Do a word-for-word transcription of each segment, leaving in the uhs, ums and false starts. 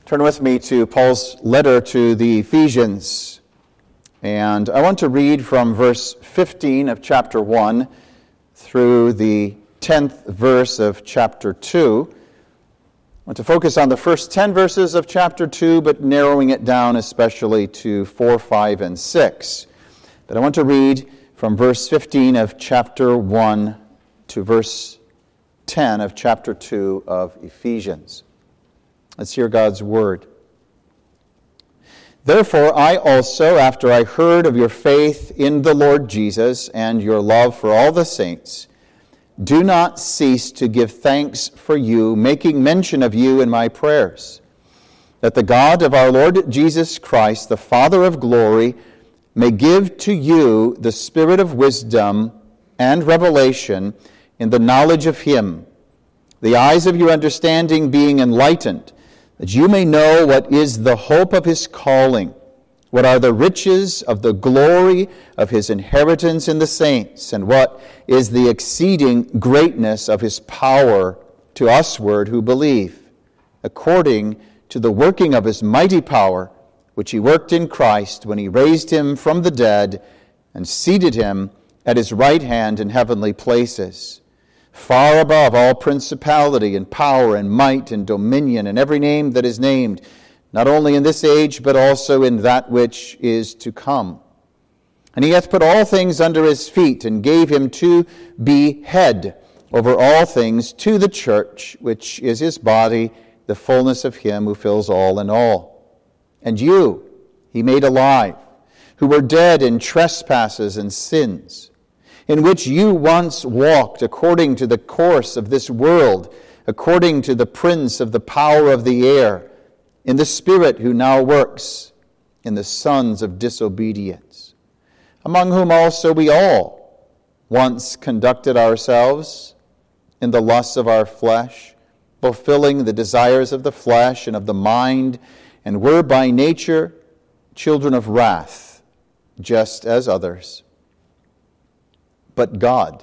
Turn with me to Paul's letter to the Ephesians. And I want to read from verse fifteen of chapter one through the tenth verse of chapter two. I want to focus on the first ten verses of chapter two, but narrowing it down especially to four, five, and six. But I want to read from verse fifteen of chapter one to verse ten of chapter two of Ephesians. Let's hear God's word. Therefore, I also, after I heard of your faith in the Lord Jesus and your love for all the saints, do not cease to give thanks for you, making mention of you in my prayers, that the God of our Lord Jesus Christ, the Father of glory, may give to you the spirit of wisdom and revelation in the knowledge of him, the eyes of your understanding being enlightened, that you may know what is the hope of his calling, what are the riches of the glory of his inheritance in the saints, and what is the exceeding greatness of his power to usward who believe, according to the working of his mighty power, which he worked in Christ when he raised him from the dead and seated him at his right hand in heavenly places, far above all principality and power and might and dominion and every name that is named, not only in this age, but also in that which is to come. And he hath put all things under his feet, and gave him to be head over all things to the church, which is his body, the fullness of him who fills all in all. And you he made alive, who were dead in trespasses and sins, in which you once walked according to the course of this world, according to the prince of the power of the air, in the spirit who now works in the sons of disobedience, among whom also we all once conducted ourselves in the lusts of our flesh, fulfilling the desires of the flesh and of the mind, and were by nature children of wrath, just as others. But God,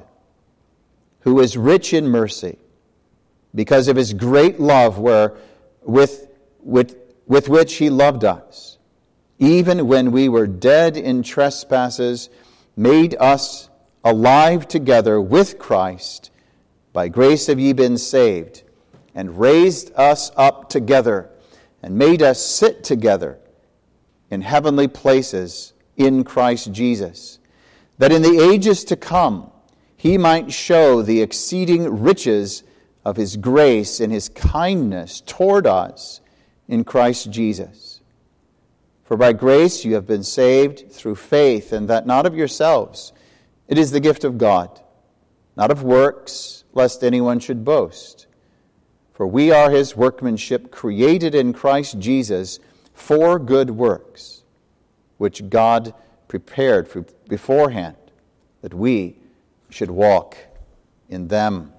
who is rich in mercy, because of his great love where, with, with, with which he loved us, even when we were dead in trespasses, made us alive together with Christ. By grace have ye been saved, and raised us up together, and made us sit together in heavenly places in Christ Jesus, that in the ages to come he might show the exceeding riches of his grace and his kindness toward us in Christ Jesus. For by grace you have been saved through faith, and that not of yourselves. It is the gift of God, not of works, lest anyone should boast. For we are his workmanship, created in Christ Jesus for good works, which God prepared for beforehand, that we should walk in them.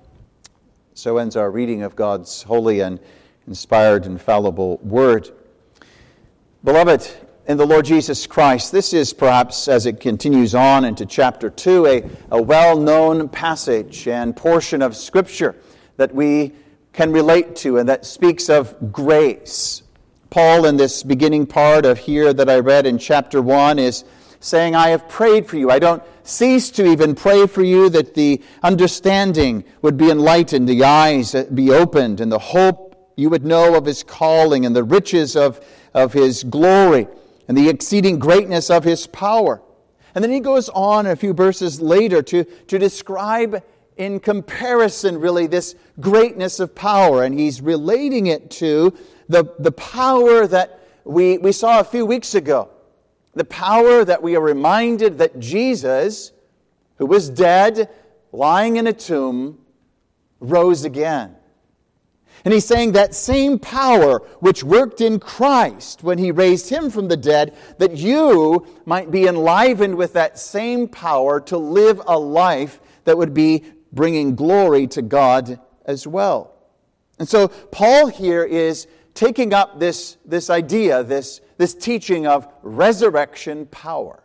So ends our reading of God's holy and inspired, infallible word. Beloved, in the Lord Jesus Christ, this is perhaps, as it continues on into chapter two, a, a well-known passage and portion of Scripture that we can relate to and that speaks of grace. Paul, in this beginning part of here that I read in chapter one, is saying, I have prayed for you. I don't cease to even pray for you that the understanding would be enlightened, the eyes be opened, and the hope you would know of his calling and the riches of, of his glory and the exceeding greatness of his power. And then he goes on a few verses later to, to describe in comparison really this greatness of power. And he's relating it to the, the power that we, we saw a few weeks ago. The power that we are reminded that Jesus, who was dead, lying in a tomb, rose again. And he's saying that same power which worked in Christ when he raised him from the dead, that you might be enlivened with that same power to live a life that would be bringing glory to God as well. And so Paul here is taking up this, this idea, this, this teaching of resurrection power.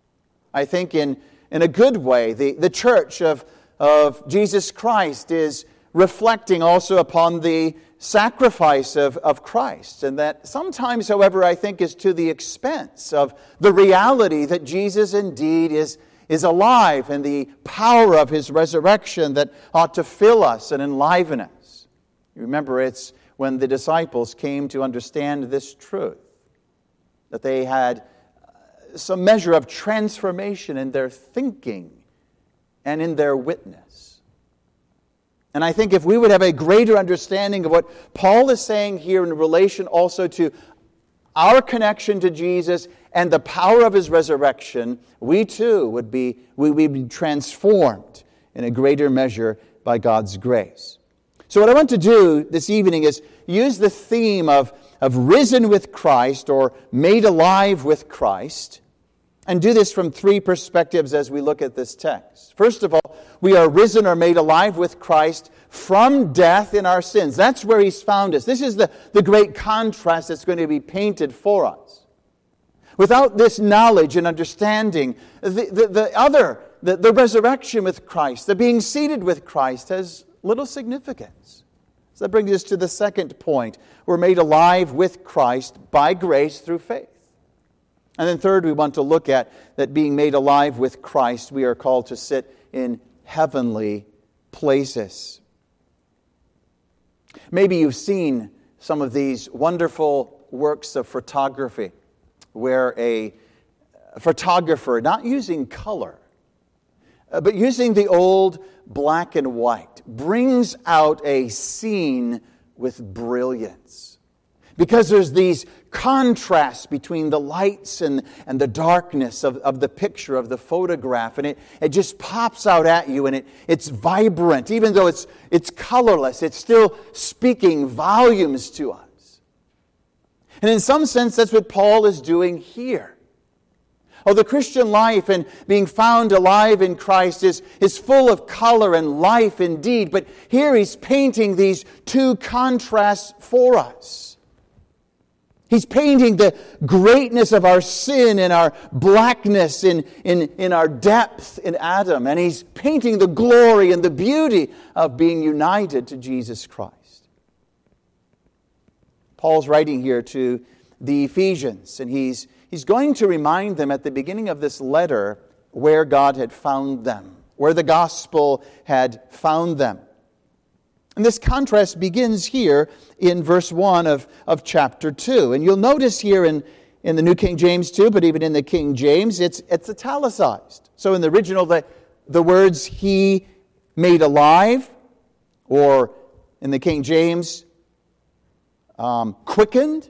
I think in, in a good way, the, the church of, of Jesus Christ is reflecting also upon the sacrifice of, of Christ. And that sometimes, however, I think is to the expense of the reality that Jesus indeed is, is alive and the power of His resurrection that ought to fill us and enliven us. You remember, it's when the disciples came to understand this truth, that they had some measure of transformation in their thinking and in their witness. And I think if we would have a greater understanding of what Paul is saying here in relation also to our connection to Jesus and the power of His resurrection, we too would be, we would be transformed in a greater measure by God's grace. So what I want to do this evening is use the theme of, of risen with Christ or made alive with Christ, and do this from three perspectives as we look at this text. First of all, we are risen or made alive with Christ from death in our sins. That's where He's found us. This is the, the great contrast that's going to be painted for us. Without this knowledge and understanding, the, the, the other, the, the resurrection with Christ, the being seated with Christ, has little significance. So that brings us to the second point. We're made alive with Christ by grace through faith. And then third, we want to look at that being made alive with Christ, we are called to sit in heavenly places. Maybe you've seen some of these wonderful works of photography where a photographer, not using color, but using the old black and white, brings out a scene with brilliance. Because there's these contrasts between the lights and, and the darkness of, of the picture, of the photograph. And it, it just pops out at you, and it, it's vibrant. Even though it's, it's colorless, it's still speaking volumes to us. And in some sense, that's what Paul is doing here. Oh, the Christian life and being found alive in Christ is, is full of color and life indeed. But here he's painting these two contrasts for us. He's painting the greatness of our sin and our blackness in, in, in our depth in Adam. And he's painting the glory and the beauty of being united to Jesus Christ. Paul's writing here to the Ephesians, and he's, he's going to remind them at the beginning of this letter where God had found them, where the gospel had found them. And this contrast begins here in verse one of, of chapter two. And you'll notice here in, in the New King James too, but even in the King James, it's, it's italicized. So in the original, the, the words He made alive, or in the King James, um, quickened.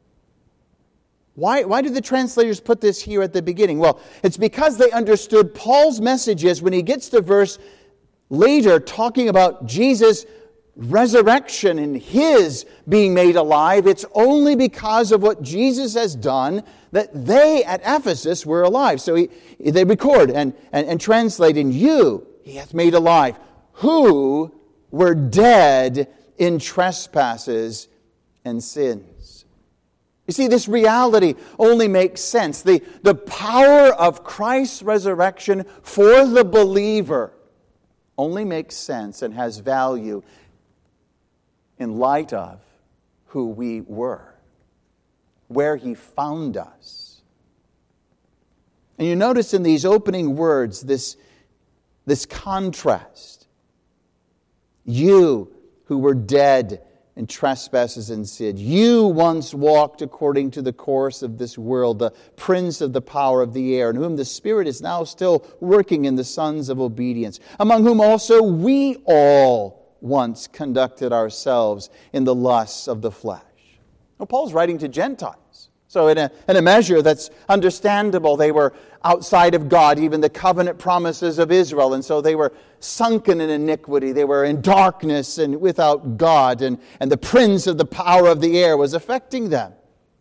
Why, why did the translators put this here at the beginning? Well, it's because they understood Paul's message is when he gets to verse later talking about Jesus' resurrection and His being made alive, it's only because of what Jesus has done that they at Ephesus were alive. So he, they record and, and, and translate, in you He hath made alive, who were dead in trespasses and sins. You see, this reality only makes sense. The, the power of Christ's resurrection for the believer only makes sense and has value in light of who we were, where He found us. And you notice in these opening words this, this contrast. You who were dead in trespasses and sin, you once walked according to the course of this world, the prince of the power of the air, in whom the Spirit is now still working in the sons of obedience, among whom also we all once conducted ourselves in the lusts of the flesh. Well, Paul's writing to Gentiles. So in a, in a measure that's understandable, they were outside of God, even the covenant promises of Israel. And so they were sunken in iniquity. They were in darkness and without God. And, and the prince of the power of the air was affecting them.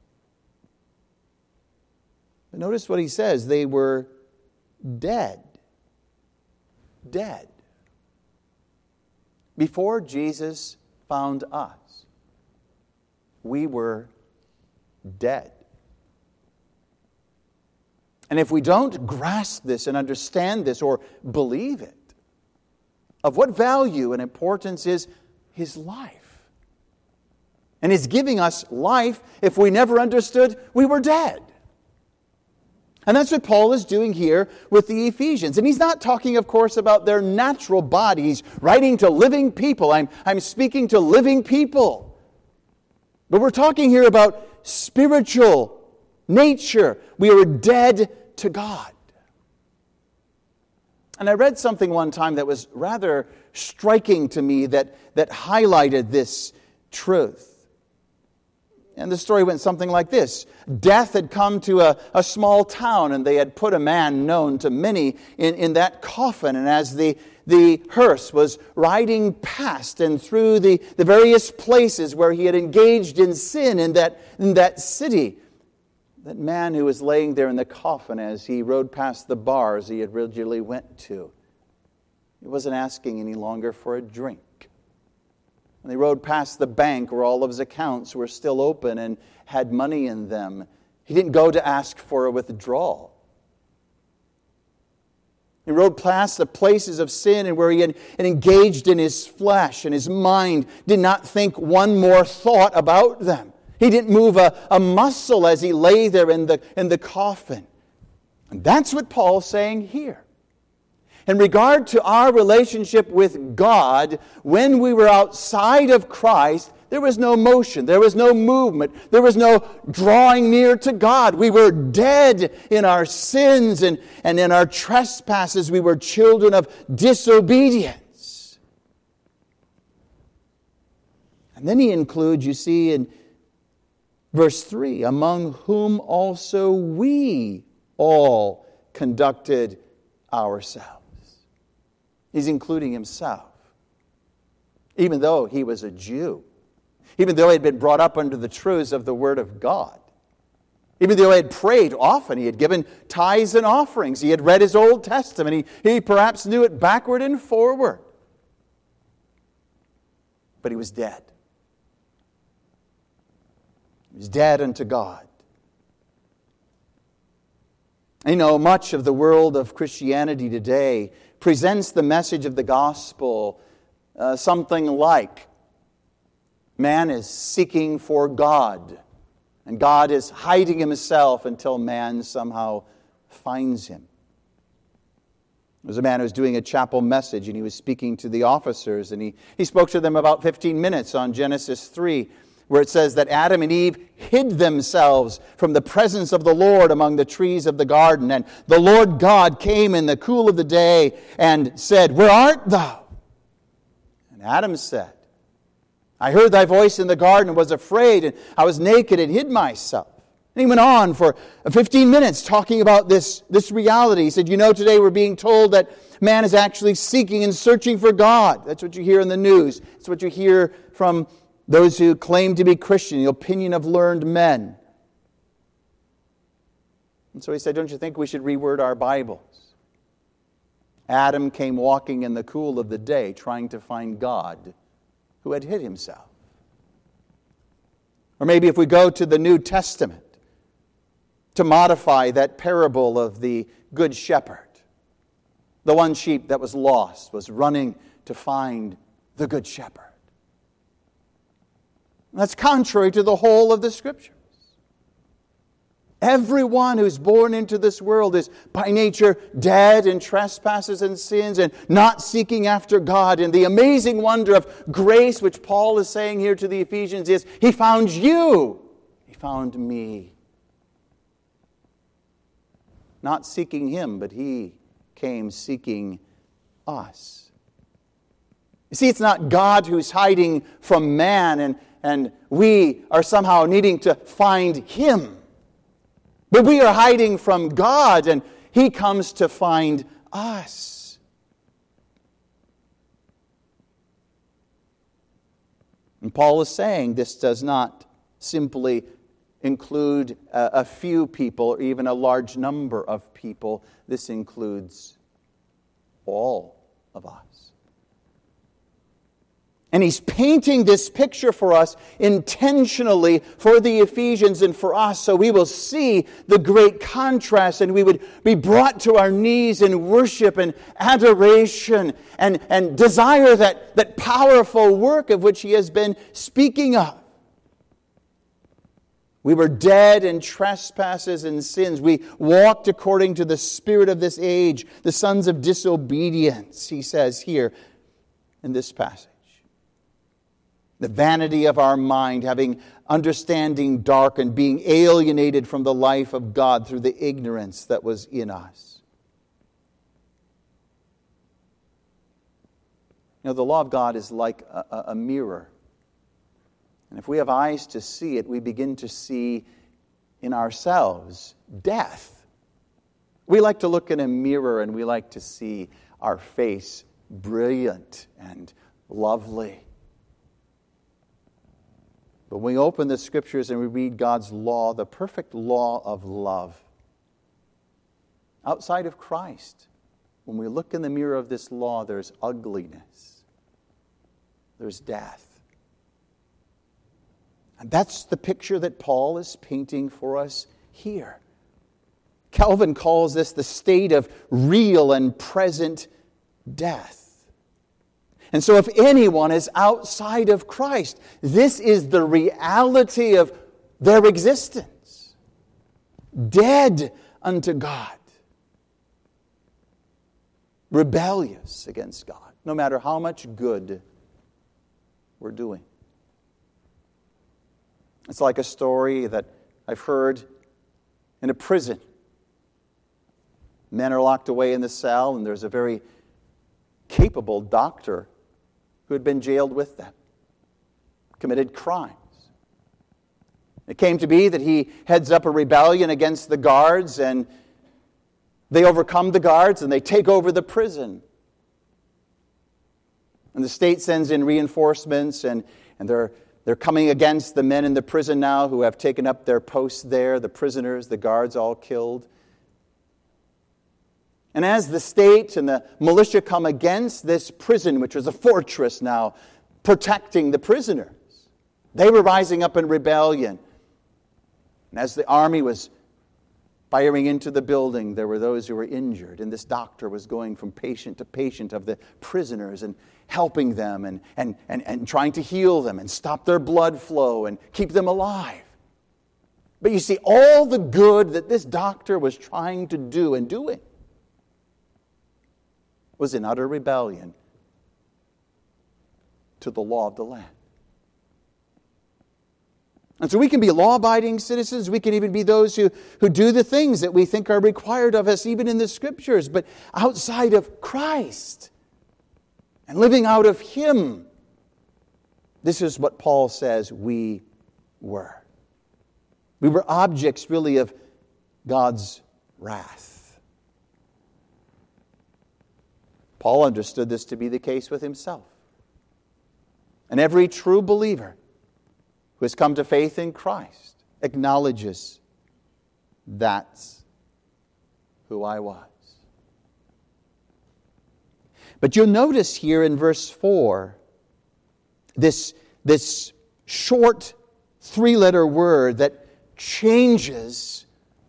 But notice what he says. They were dead. Dead. Before Jesus found us, we were dead. And if we don't grasp this and understand this or believe it, Of what value and importance is His life. And He's giving us life. If we never understood, we were dead. And that's what Paul is doing here with the Ephesians. And he's not talking, of course, about their natural bodies, writing to living people. I'm, I'm speaking to living people. But we're talking here about spiritual nature. We are dead to God. And I read something one time that was rather striking to me that, that highlighted this truth. And the story went something like this. Death had come to a, a small town, and they had put a man known to many in, in that coffin. And as the, the hearse was riding past and through the, the various places where he had engaged in sin in that, in that city, that man who was laying there in the coffin as he rode past the bars he had regularly went to, he wasn't asking any longer for a drink. When they rode past the bank where all of his accounts were still open and had money in them, he didn't go to ask for a withdrawal. He rode past the places of sin and where he had engaged in his flesh, and his mind did not think one more thought about them. He didn't move a, a muscle as he lay there in the, in the coffin. And that's what Paul's saying here. In regard to our relationship with God, when we were outside of Christ, there was no motion, there was no movement, there was no drawing near to God. We were dead in our sins and, and in our trespasses. We were children of disobedience. And then he includes, you see, in verse three, among whom also we all conducted ourselves. He's including himself. Even though he was a Jew. Even though he had been brought up under the truths of the Word of God. Even though he had prayed often, he had given tithes and offerings. He had read his Old Testament. He, he perhaps knew it backward and forward. But he was dead. He was dead unto God. You know, much of the world of Christianity today presents the message of the gospel uh, something like man is seeking for God, and God is hiding himself until man somehow finds him. There was a man who was doing a chapel message, and he was speaking to the officers, and he, he spoke to them about fifteen minutes on Genesis three, where it says that Adam and Eve hid themselves from the presence of the Lord among the trees of the garden. And the Lord God came in the cool of the day and said, "Where art thou?" And Adam said, "I heard thy voice in the garden and was afraid, and I was naked and hid myself." And he went on for fifteen minutes talking about this, this reality. He said, you know, today we're being told that man is actually seeking and searching for God. That's what you hear in the news. It's what you hear from those who claim to be Christian, the opinion of learned men. And so he said, don't you think we should reword our Bibles? Adam came walking in the cool of the day trying to find God who had hid himself. Or maybe if we go to the New Testament to modify that parable of the Good Shepherd, the one sheep that was lost was running to find the Good Shepherd. That's contrary to the whole of the Scriptures. Everyone who's born into this world is by nature dead in trespasses and sins and not seeking after God. And the amazing wonder of grace, which Paul is saying here to the Ephesians, is He found you. He found me. Not seeking Him, but He came seeking us. You see, it's not God who's hiding from man and And we are somehow needing to find Him. But we are hiding from God, and He comes to find us. And Paul is saying this does not simply include a, a few people or even a large number of people. This includes all of us. And he's painting this picture for us intentionally for the Ephesians and for us, so we will see the great contrast and we would be brought to our knees in worship and adoration and, and desire that, that powerful work of which he has been speaking of. We were dead in trespasses and sins. We walked according to the spirit of this age, the sons of disobedience, he says here in this passage. The vanity of our mind, having understanding darkened, being alienated from the life of God through the ignorance that was in us. You know, the law of God is like a, a mirror. And if we have eyes to see it, we begin to see in ourselves death. We like to look in a mirror and we like to see our face brilliant and lovely. But when we open the Scriptures and we read God's law, the perfect law of love, outside of Christ, when we look in the mirror of this law, there's ugliness. There's death. And that's the picture that Paul is painting for us here. Calvin calls this the state of real and present death. And so if anyone is outside of Christ, this is the reality of their existence. Dead unto God. Rebellious against God, no matter how much good we're doing. It's like a story that I've heard in a prison. Men are locked away in the cell, and there's a very capable doctor who had been jailed with them, committed crimes. It came to be that he heads up a rebellion against the guards, and they overcome the guards, and they take over the prison. And the state sends in reinforcements, and, and they're, they're coming against the men in the prison now who have taken up their posts there, the prisoners, the guards all killed. And as the state and the militia come against this prison, which was a fortress now, protecting the prisoners, they were rising up in rebellion. And as the army was firing into the building, there were those who were injured. And this doctor was going from patient to patient of the prisoners and helping them and, and, and, and trying to heal them and stop their blood flow and keep them alive. But you see, all the good that this doctor was trying to do and doing was in utter rebellion to the law of the land. And so we can be law-abiding citizens. We can even be those who, who do the things that we think are required of us, even in the Scriptures. But outside of Christ and living out of Him, this is what Paul says we were. We were objects, really, of God's wrath. Paul understood this to be the case with himself. And every true believer who has come to faith in Christ acknowledges that's who I was. But you'll notice here in verse four, this, this short three-letter word that changes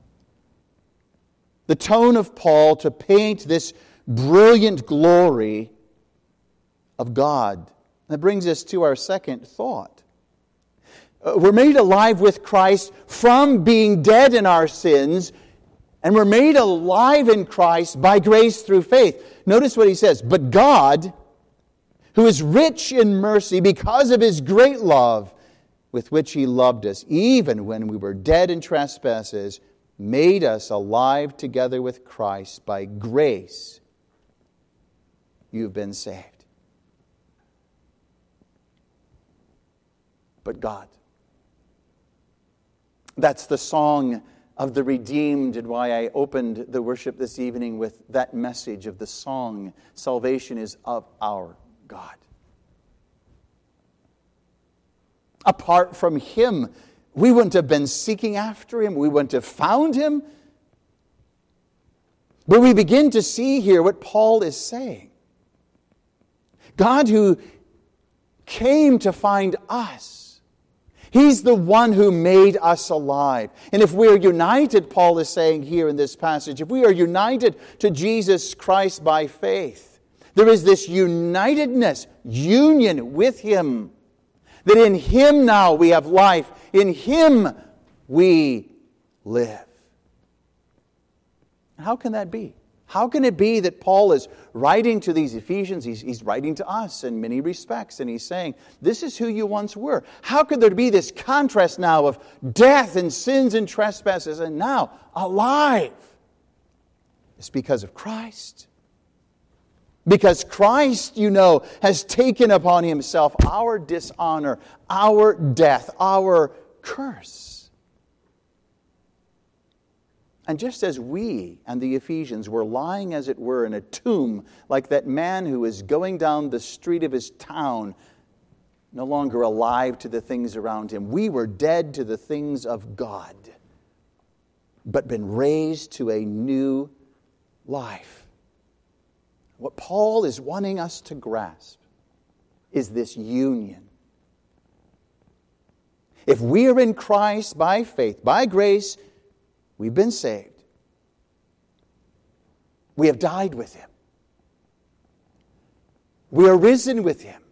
the tone of Paul to paint this brilliant glory of God. That brings us to our second thought. Uh, we're made alive with Christ from being dead in our sins, and we're made alive in Christ by grace through faith. Notice what he says, but God, who is rich in mercy because of His great love with which He loved us, even when we were dead in trespasses, made us alive together with Christ. By grace you've been saved. But God. That's the song of the redeemed, and why I opened the worship this evening with that message of the song, salvation is of our God. Apart from Him, we wouldn't have been seeking after Him. We wouldn't have found Him. But we begin to see here what Paul is saying. God, who came to find us. He's the one who made us alive. And if we're united, Paul is saying here in this passage, if we are united to Jesus Christ by faith, there is this unitedness, union with Him, that in Him now we have life. In Him we live. How can that be? How can it be that Paul is writing to these Ephesians? He's, he's writing to us in many respects, and he's saying, this is who you once were. How could there be this contrast now of death and sins and trespasses, and now alive? It's because of Christ. Because Christ, you know, has taken upon Himself our dishonor, our death, our curse. And just as we and the Ephesians were lying, as it were, in a tomb, like that man who is going down the street of his town, no longer alive to the things around him, we were dead to the things of God, but been raised to a new life. What Paul is wanting us to grasp is this union. If we are in Christ by faith, by grace, we've been saved. We have died with Him. We are risen with Him.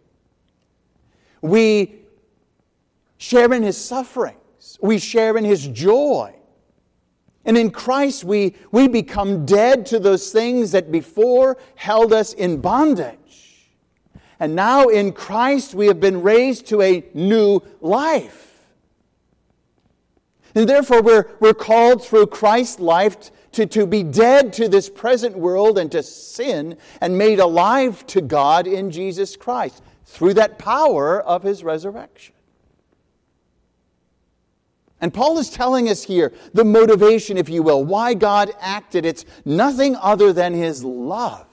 We share in His sufferings. We share in His joy. And in Christ we, we become dead to those things that before held us in bondage. And now in Christ we have been raised to a new life. And therefore we're, we're called through Christ's life to, to be dead to this present world and to sin, and made alive to God in Jesus Christ through that power of His resurrection. And Paul is telling us here the motivation, if you will, why God acted. It's nothing other than His love.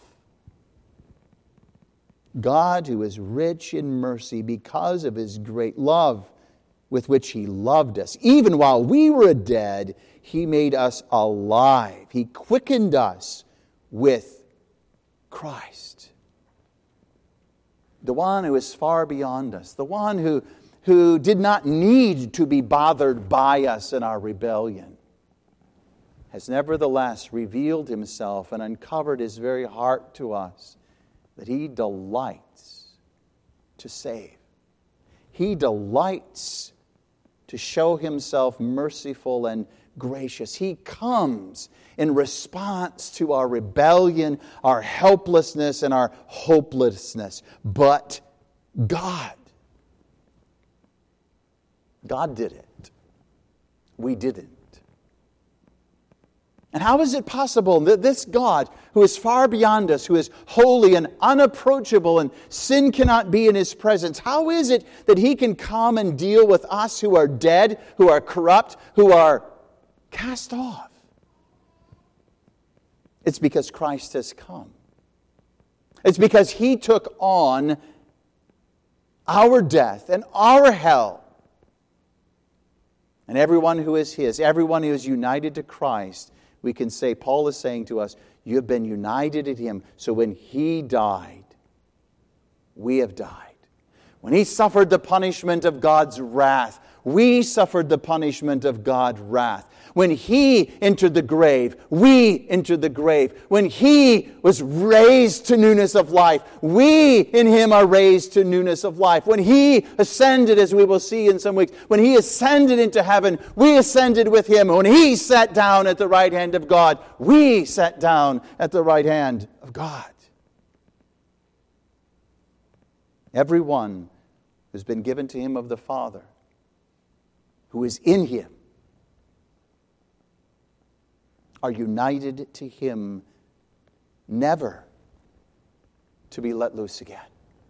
God, who is rich in mercy because of His great love with which He loved us. Even while we were dead, He made us alive. He quickened us with Christ. The one who is far beyond us. The one who, who did not need to be bothered by us in our rebellion, has nevertheless revealed Himself and uncovered His very heart to us, that He delights to save. He delights to show Himself merciful and gracious. He comes in response to our rebellion, our helplessness, and our hopelessness. But God, God did it. We didn't. And how is it possible that this God, who is far beyond us, who is holy and unapproachable, and sin cannot be in His presence, how is it that He can come and deal with us who are dead, who are corrupt, who are cast off? It's because Christ has come. It's because He took on our death and our hell. And everyone who is His, everyone who is united to Christ, we can say, Paul is saying to us, you have been united in Him. So when He died, we have died. When He suffered the punishment of God's wrath, we suffered the punishment of God's wrath. When He entered the grave, we entered the grave. When He was raised to newness of life, we in Him are raised to newness of life. When He ascended, as we will see in some weeks, when He ascended into heaven, we ascended with Him. When He sat down at the right hand of God, we sat down at the right hand of God. Everyone who's been given to Him of the Father, who is in Him, are united to Him, never to be let loose again.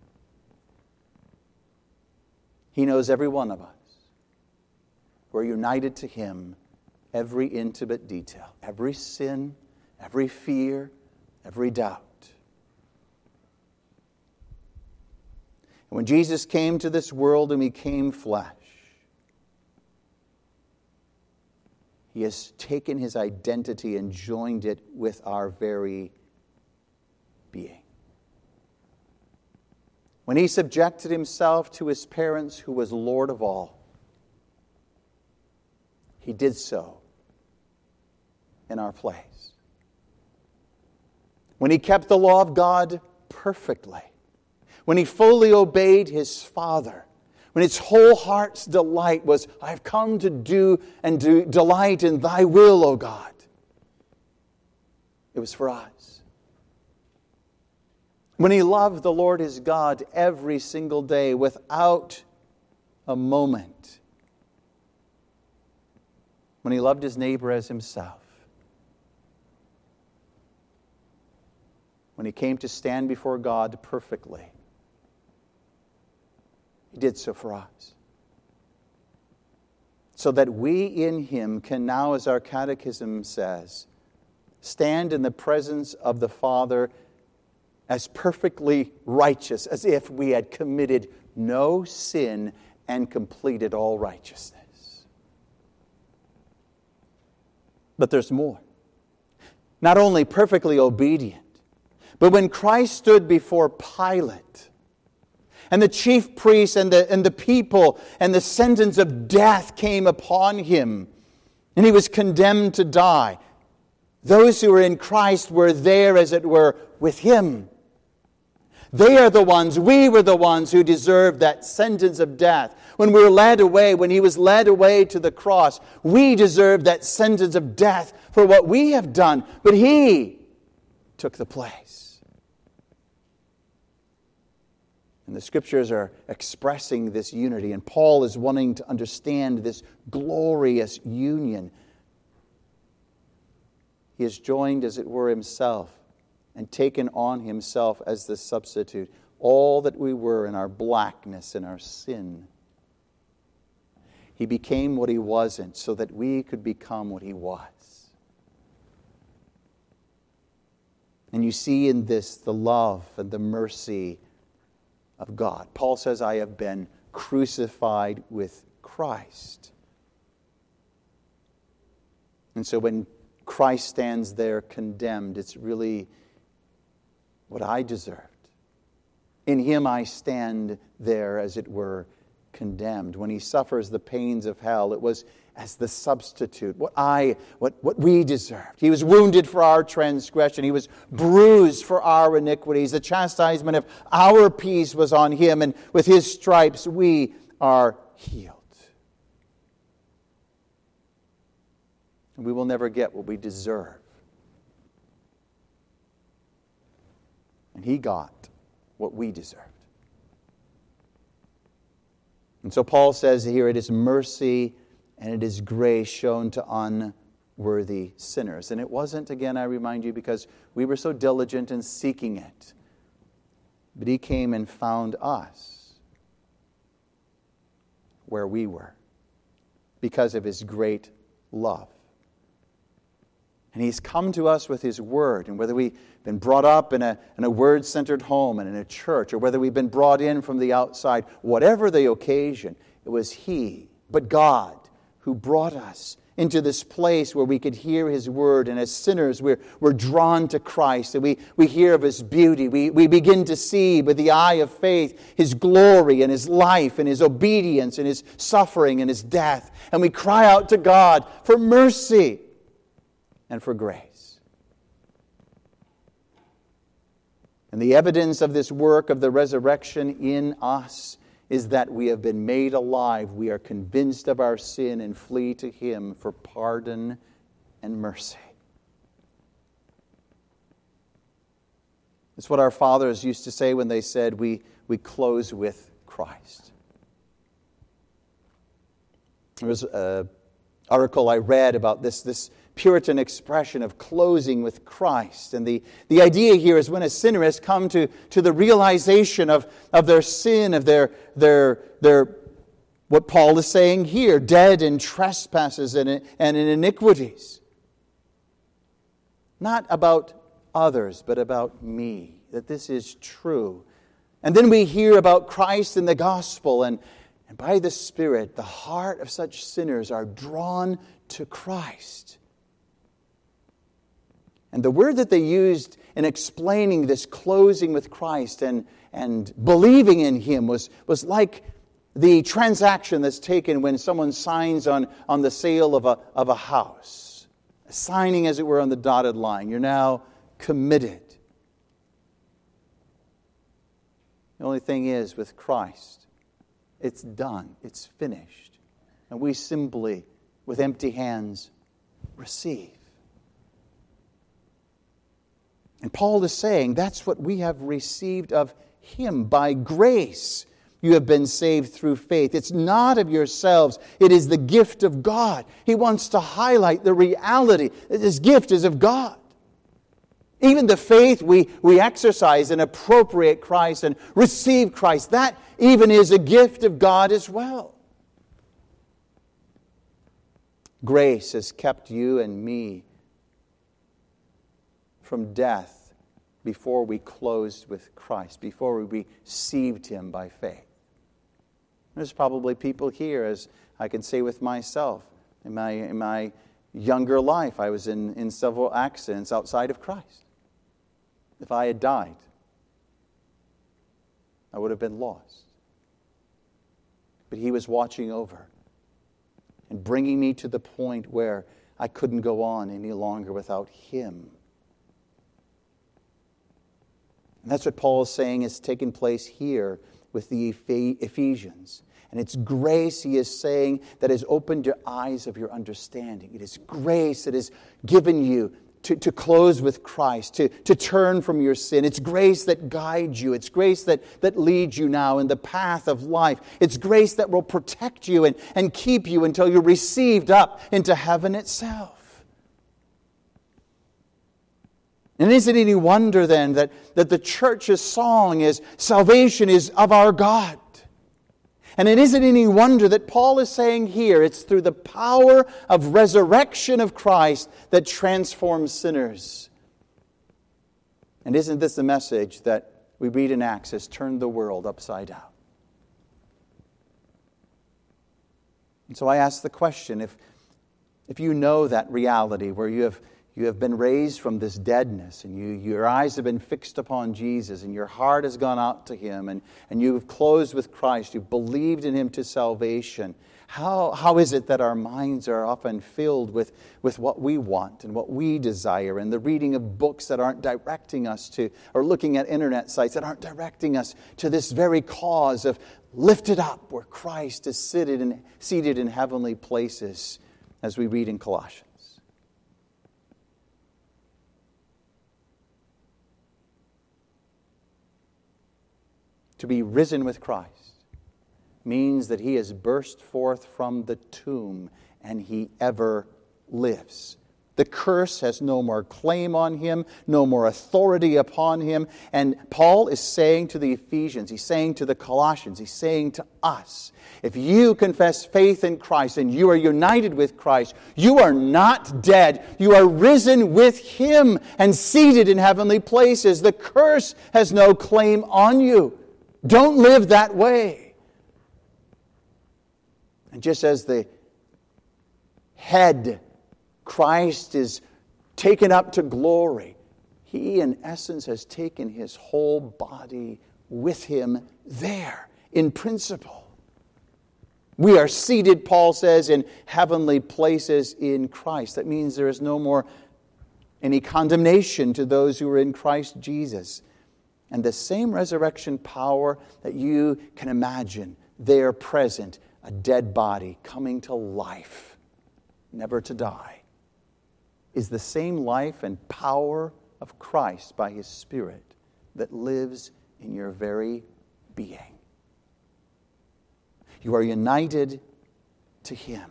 He knows every one of us. We're united to Him, every intimate detail, every sin, every fear, every doubt. And when Jesus came to this world and became flesh, He has taken His identity and joined it with our very being. when he subjected himself to his parents, who was Lord of all, he did so in our place. When he kept the law of God perfectly, when he fully obeyed his Father, when his whole heart's delight was, I've come to do and to delight in thy will, O God. It was for us. When he loved the Lord his God every single day without a moment. When he loved his neighbor as himself. When he came to stand before God perfectly. He did so for us. So that we in him can now, as our catechism says, stand in the presence of the Father as perfectly righteous, as if we had committed no sin and completed all righteousness. But there's more. Not only perfectly obedient, but when Christ stood before Pilate, and the chief priests and the, and the people and the sentence of death came upon him, and he was condemned to die, those who were in Christ were there, as it were, with him. They are the ones, we were the ones who deserved that sentence of death. When we were led away, when he was led away to the cross, we deserved that sentence of death for what we have done. But he took the place. And the Scriptures are expressing this unity, and Paul is wanting to understand this glorious union. He has joined, as it were, himself and taken on himself as the substitute all that we were in our blackness and our sin. He became what he wasn't so that we could become what he was. And you see in this the love and the mercy of God. Paul says, I have been crucified with Christ. And so when Christ stands there condemned, it's really what I deserved. In him I stand there, as it were, condemned. When he suffers the pains of hell, it was as the substitute, what I, what, what we deserved. He was wounded for our transgression. He was bruised for our iniquities. The chastisement of our peace was on him, and with his stripes we are healed. And we will never get what we deserve. And he got what we deserved. And so Paul says here, it is mercy and it is grace shown to unworthy sinners. And it wasn't, again, I remind you, because we were so diligent in seeking it. But he came and found us where we were because of his great love. And he's come to us with his word. And whether we've been brought up in a, in a word-centered home and in a church, or whether we've been brought in from the outside, whatever the occasion, it was he, but God, who brought us into this place where we could hear his word. And as sinners, we're, we're drawn to Christ. And we, we hear of his beauty. We, we begin to see with the eye of faith his glory and his life and his obedience and his suffering and his death. And we cry out to God for mercy and for grace. And the evidence of this work of the resurrection in us is that we have been made alive. We are convinced of our sin and flee to him for pardon and mercy. It's what our fathers used to say when they said, we, we close with Christ. There was an article I read about this, this Puritan expression of closing with Christ. And the, the idea here is when a sinner has come to, to the realization of, of their sin, of their, their, their, what Paul is saying here, dead in trespasses and, and in iniquities. Not about others, but about me, that this is true. And then we hear about Christ in the gospel, and, and by the Spirit, the heart of such sinners are drawn to Christ. And the word that they used in explaining this closing with Christ and, and believing in Him was, was like the transaction that's taken when someone signs on, on the sale of a, of a house. Signing, as it were, on the dotted line. You're now committed. The only thing is, with Christ, it's done. It's finished. And we simply, with empty hands, receive. And Paul is saying that's what we have received of Him. By grace you have been saved through faith. It's not of yourselves. It is the gift of God. He wants to highlight the reality that this gift is of God. Even the faith we, we exercise and appropriate Christ and receive Christ, that even is a gift of God as well. Grace has kept you and me from death before we closed with Christ, before we received Him by faith. There's probably people here, as I can say with myself, in my, in my younger life, I was in, in several accidents outside of Christ. If I had died, I would have been lost. But He was watching over and bringing me to the point where I couldn't go on any longer without Him. And that's what Paul is saying has taken place here with the Ephesians. And it's grace, he is saying, that has opened your eyes of your understanding. It is grace that has given you to, to close with Christ, to, to turn from your sin. It's grace that guides you. It's grace that, that leads you now in the path of life. It's grace that will protect you and, and keep you until you're received up into heaven itself. And isn't it any wonder then that, that the church's song is, salvation is of our God? And it isn't any wonder that Paul is saying here, it's through the power of resurrection of Christ that transforms sinners. And isn't this the message that we read in Acts has turned the world upside down? And so I ask the question, if, if you know that reality where you have You have been raised from this deadness, and you, your eyes have been fixed upon Jesus, and your heart has gone out to Him, and, and you've closed with Christ, you've believed in Him to salvation. How, how is it that our minds are often filled with, with what we want and what we desire, and the reading of books that aren't directing us to, or looking at internet sites that aren't directing us to this very cause of lifted up where Christ is seated in, seated in heavenly places, as we read in Colossians? To be risen with Christ means that He has burst forth from the tomb and He ever lives. The curse has no more claim on Him, no more authority upon Him. And Paul is saying to the Ephesians, he's saying to the Colossians, he's saying to us, if you confess faith in Christ and you are united with Christ, you are not dead. You are risen with Him and seated in heavenly places. The curse has no claim on you. Don't live that way. And just as the head, Christ, is taken up to glory, He in essence has taken His whole body with Him there in principle. We are seated, Paul says, in heavenly places in Christ. That means there is no more any condemnation to those who are in Christ Jesus. And the same resurrection power that you can imagine there present, a dead body coming to life, never to die, is the same life and power of Christ by His Spirit that lives in your very being. You are united to Him.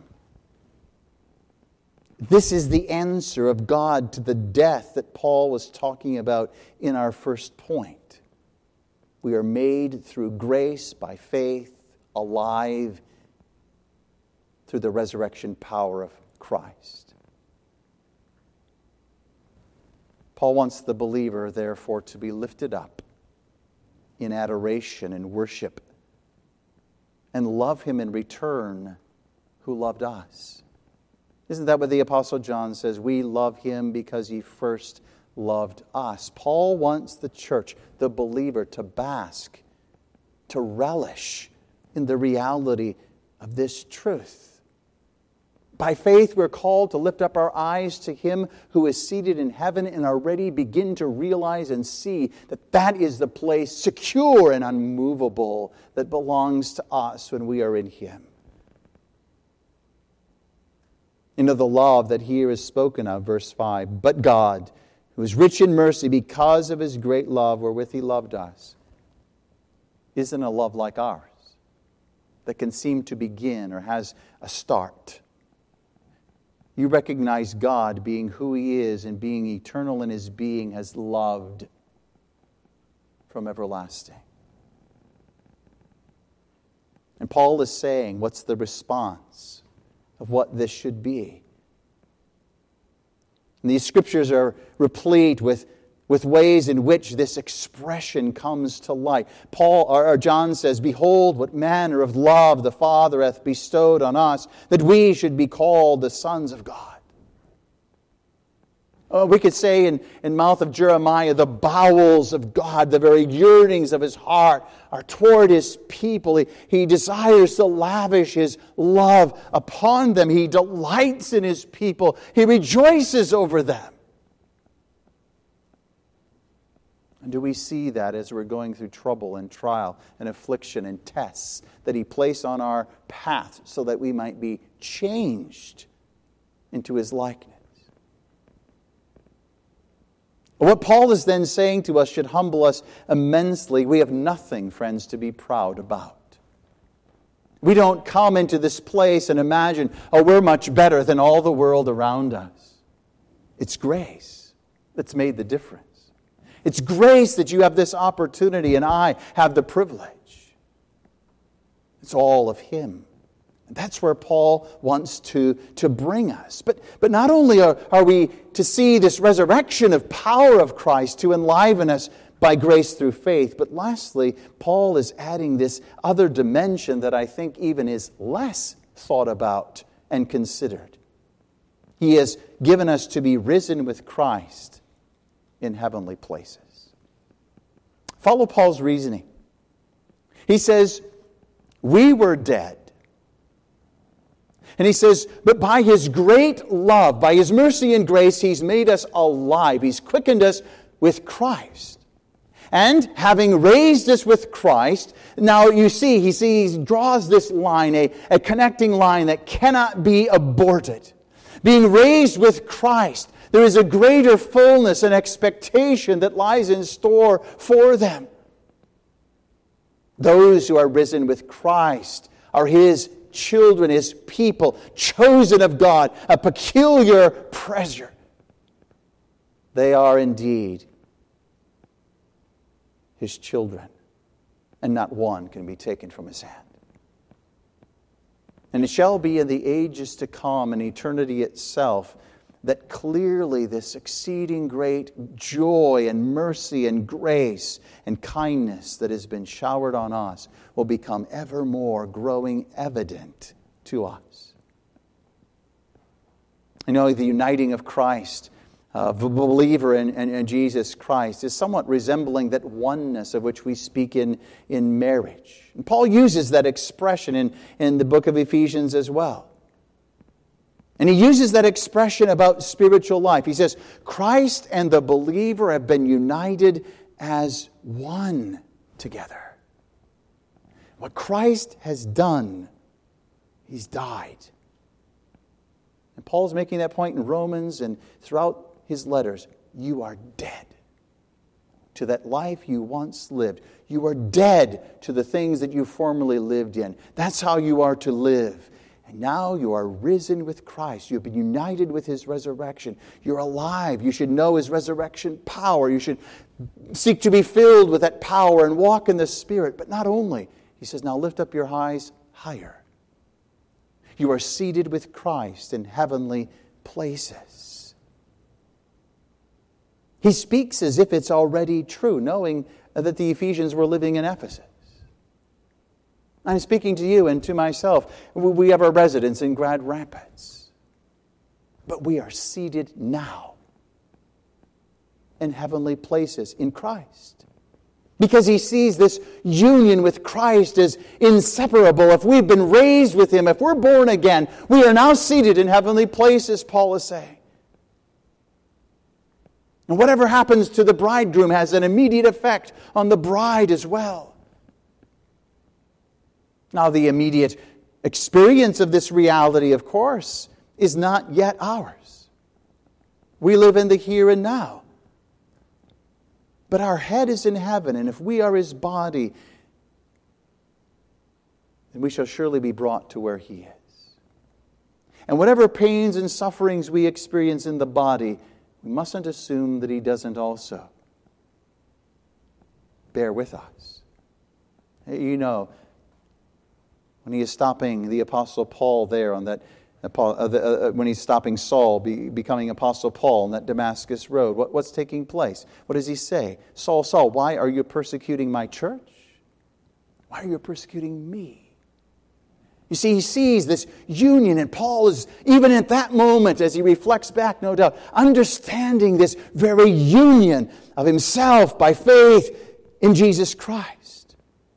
This is the answer of God to the death that Paul was talking about in our first point. We are made through grace, by faith, alive through the resurrection power of Christ. Paul wants the believer, therefore, to be lifted up in adoration and worship and love Him in return who loved us. Isn't that what the Apostle John says? We love Him because He first loved us. Paul wants the church, the believer, to bask, to relish in the reality of this truth. By faith, we're called to lift up our eyes to Him who is seated in heaven and already begin to realize and see that that is the place secure and unmovable that belongs to us when we are in Him. Into the love that here is spoken of, verse five. But God, who is rich in mercy because of His great love wherewith He loved us, isn't a love like ours that can seem to begin or has a start. You recognize God being who He is and being eternal in His being has loved from everlasting. And Paul is saying, what's the response of what this should be? And these scriptures are replete with, with ways in which this expression comes to light. Paul or, or John says, "Behold, what manner of love the Father hath bestowed on us, that we should be called the sons of God." Oh, we could say in, in mouth of Jeremiah, the bowels of God, the very yearnings of His heart are toward His people. He, he desires to lavish His love upon them. He delights in His people. He rejoices over them. And do we see that as we're going through trouble and trial and affliction and tests that He placed on our path so that we might be changed into His likeness? What Paul is then saying to us should humble us immensely. We have nothing, friends, to be proud about. We don't come into this place and imagine, oh, we're much better than all the world around us. It's grace that's made the difference. It's grace that you have this opportunity and I have the privilege. It's all of Him. And that's where Paul wants to, to bring us. But, but not only are, are we to see this resurrection of power of Christ to enliven us by grace through faith, but lastly, Paul is adding this other dimension that I think even is less thought about and considered. He has given us to be risen with Christ in heavenly places. Follow Paul's reasoning. He says, we were dead. And he says, but by His great love, by His mercy and grace, He's made us alive. He's quickened us with Christ. And having raised us with Christ, now you see, he sees, he draws this line, a, a connecting line that cannot be aborted. Being raised with Christ, there is a greater fullness and expectation that lies in store for them. Those who are risen with Christ are His children, His people, chosen of God, a peculiar treasure. They are indeed His children, and not one can be taken from His hand. And it shall be in the ages to come, in eternity itself, that clearly this exceeding great joy and mercy and grace and kindness that has been showered on us will become ever more growing evident to us. You know, the uniting of Christ, of a believer in, in, in Jesus Christ, is somewhat resembling that oneness of which we speak in, in marriage. And Paul uses that expression in, in the book of Ephesians as well. And he uses that expression about spiritual life. He says, Christ and the believer have been united as one together. What Christ has done, He's died. And Paul's making that point in Romans and throughout his letters. You are dead to that life you once lived. You are dead to the things that you formerly lived in. That's how you are to live. And now you are risen with Christ. You've been united with His resurrection. You're alive. You should know His resurrection power. You should seek to be filled with that power and walk in the Spirit. But not only, he says, now lift up your eyes higher. You are seated with Christ in heavenly places. He speaks as if it's already true, knowing that the Ephesians were living in Ephesus. I'm speaking to you and to myself. We have our residence in Grand Rapids. But we are seated now in heavenly places in Christ. Because he sees this union with Christ as inseparable. If we've been raised with him, if we're born again, we are now seated in heavenly places, Paul is saying. And whatever happens to the bridegroom has an immediate effect on the bride as well. Now, the immediate experience of this reality, of course, is not yet ours. We live in the here and now. But our head is in heaven, and if we are his body, then we shall surely be brought to where he is. And whatever pains and sufferings we experience in the body, we mustn't assume that he doesn't also bear with us. You know, when he is stopping the Apostle Paul there on that, uh, the, uh, when he's stopping Saul, be, becoming Apostle Paul on that Damascus road, what, what's taking place? What does he say? Saul, Saul, why are you persecuting my church? Why are you persecuting me? You see, he sees this union, and Paul is, even at that moment, as he reflects back, no doubt, understanding this very union of himself by faith in Jesus Christ.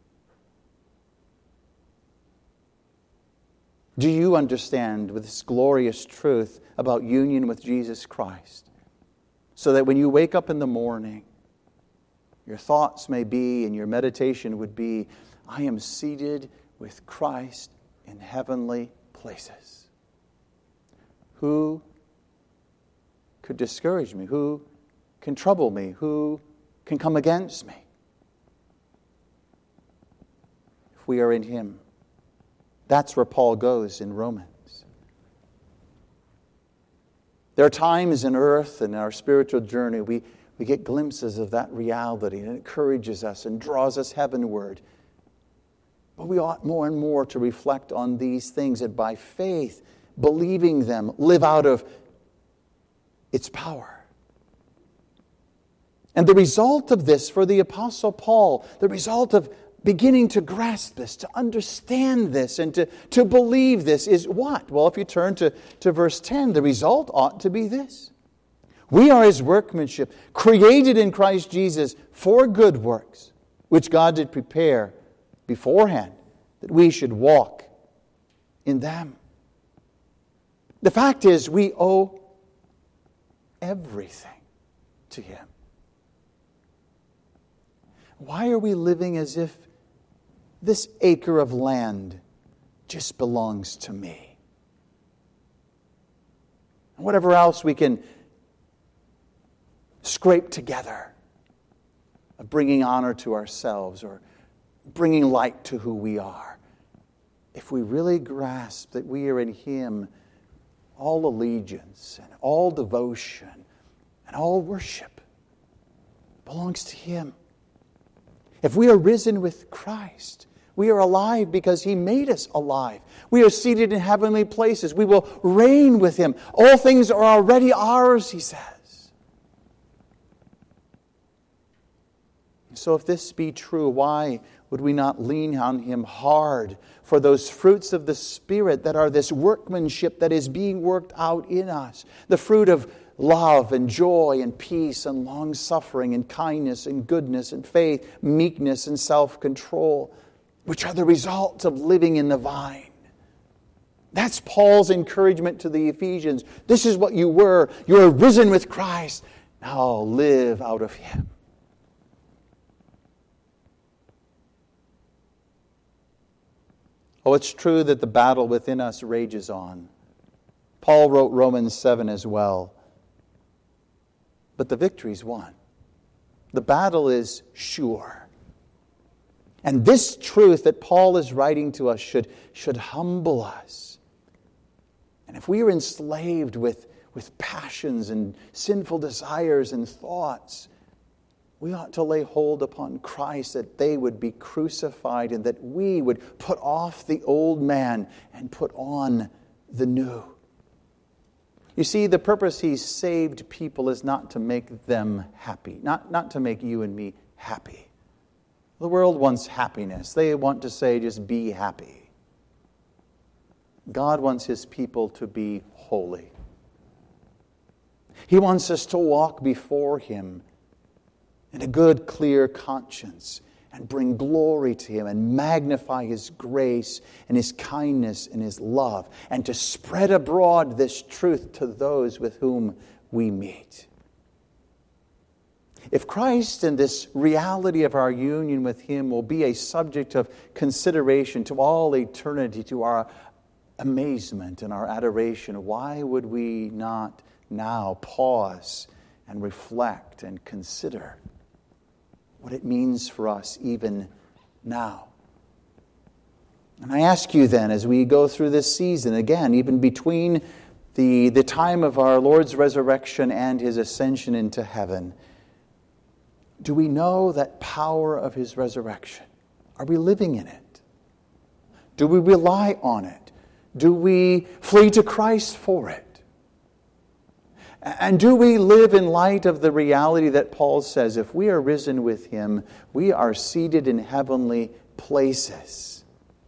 Do you understand with this glorious truth about union with Jesus Christ? So that when you wake up in the morning, your thoughts may be and your meditation would be, I am seated with Christ in heavenly places. Who could discourage me? Who can trouble me? Who can come against me? If we are in him. That's where Paul goes in Romans. There are times in earth and in our spiritual journey we, we get glimpses of that reality, and it encourages us and draws us heavenward. But we ought more and more to reflect on these things and by faith, believing them, live out of its power. And the result of this for the Apostle Paul, the result of beginning to grasp this, to understand this, and to, to believe this is what? Well, if you turn to, to verse ten, the result ought to be this. We are his workmanship, created in Christ Jesus for good works, which God did prepare beforehand, that we should walk in them. The fact is, we owe everything to him. Why are we living as if this acre of land just belongs to me? And whatever else we can scrape together of bringing honor to ourselves or bringing light to who we are. If we really grasp that we are in him, all allegiance and all devotion and all worship belongs to him. If we are risen with Christ, we are alive because he made us alive. We are seated in heavenly places. We will reign with him. All things are already ours, he says. So if this be true, why would we not lean on him hard for those fruits of the Spirit that are this workmanship that is being worked out in us? The fruit of love and joy and peace and long-suffering and kindness and goodness and faith, meekness and self-control, which are the results of living in the vine. That's Paul's encouragement to the Ephesians. This is what you were. You are risen with Christ. Now live out of him. Oh, it's true that the battle within us rages on. Paul wrote Romans seven as well. But the victory's won. The battle is sure. And this truth that Paul is writing to us should, should humble us. And if we are enslaved with, with passions and sinful desires and thoughts, we ought to lay hold upon Christ, that they would be crucified and that we would put off the old man and put on the new. You see, the purpose he's saved people is not to make them happy, not, not to make you and me happy. The world wants happiness. They want to say, just be happy. God wants his people to be holy. He wants us to walk before him and a good, clear conscience, and bring glory to Him and magnify His grace and His kindness and His love, and to spread abroad this truth to those with whom we meet. If Christ and this reality of our union with Him will be a subject of consideration to all eternity, to our amazement and our adoration, why would we not now pause and reflect and consider what it means for us even now? And I ask you then, as we go through this season, again, even between the, the time of our Lord's resurrection and His ascension into heaven, do we know that power of His resurrection? Are we living in it? Do we rely on it? Do we flee to Christ for it? And do we live in light of the reality that Paul says, if we are risen with Him, we are seated in heavenly places?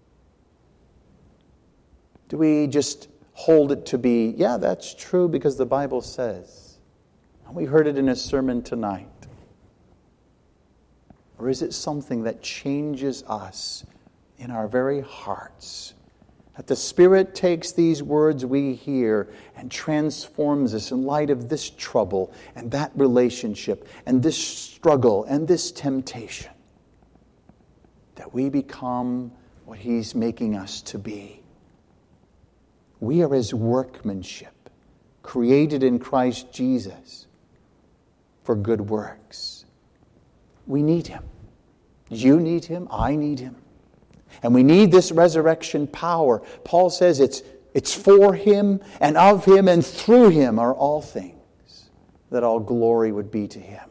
Do we just hold it to be, yeah, that's true because the Bible says? And we heard it in a sermon tonight. Or is it something that changes us in our very hearts? That the Spirit takes these words we hear and transforms us in light of this trouble and that relationship and this struggle and this temptation. That we become what He's making us to be. We are His workmanship, created in Christ Jesus for good works. We need Him. You need Him. I need Him. And we need this resurrection power. Paul says it's, it's for Him and of Him and through Him are all things, that all glory would be to Him.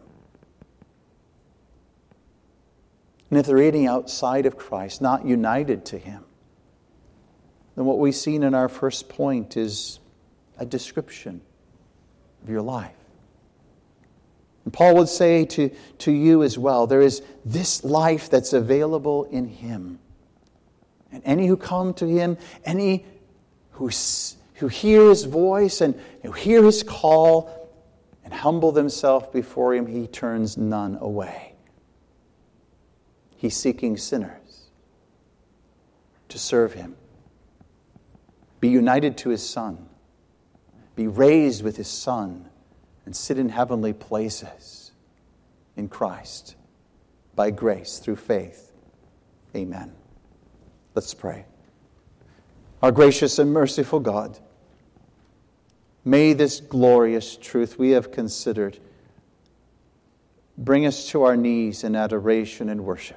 And if there are any outside of Christ, not united to Him, then what we've seen in our first point is a description of your life. And Paul would say to, to you as well, there is this life that's available in Him. And any who come to Him, any who, who hear His voice and who hear His call and humble themselves before Him, He turns none away. He's seeking sinners to serve Him. Be united to His Son. Be raised with His Son. And sit in heavenly places in Christ by grace through faith. Amen. Let's pray. Our gracious and merciful God, may this glorious truth we have considered bring us to our knees in adoration and worship.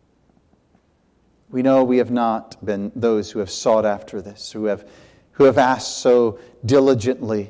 We know we have not been those who have sought after this, who have, who have asked so diligently.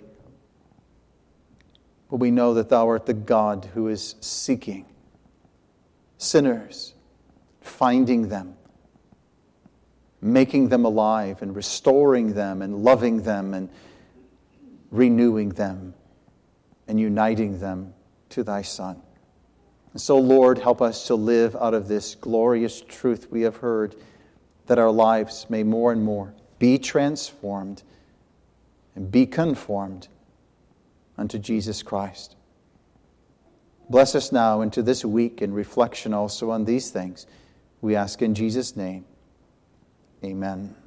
But we know that Thou art the God who is seeking sinners, finding them, making them alive and restoring them and loving them and renewing them and uniting them to Thy Son. And so, Lord, help us to live out of this glorious truth we have heard, that our lives may more and more be transformed and be conformed unto Jesus Christ. Bless us now into this week in reflection also on these things. We ask in Jesus' name. Amen.